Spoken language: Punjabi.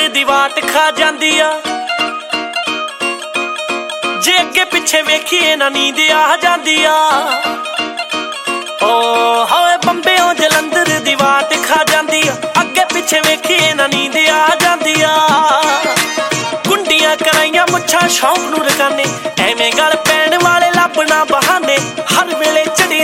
ਦੀ ਵਾਟ ਖਾ ਜਾਂਦੀ ਆ ਜੇ ਅੱਗੇ ਪਿੱਛੇ ਵੇਖੀਏ ਨਾ ਨੀਂਦ ਆ ਜਾਂਦੀ ਆ ਓ ਹੋਏ ਬੰਬਿਓਂ ਜਲੰਧਰ ਦੀ ਵਾਟ ਖਾ ਜਾਂਦੀ ਆ ਅੱਗੇ ਪਿੱਛੇ ਵੇਖੀਏ ਨਾ ਨੀਂਦ ਆ ਜਾਂਦੀ ਆ ਗੁੰਡੀਆਂ ਕਰਾਈਆਂ ਮੁੱਛਾਂ ਸ਼ੌਂਕ ਨੂੰ ਰਕਾਨੇ ਐਵੇਂ ਗਲ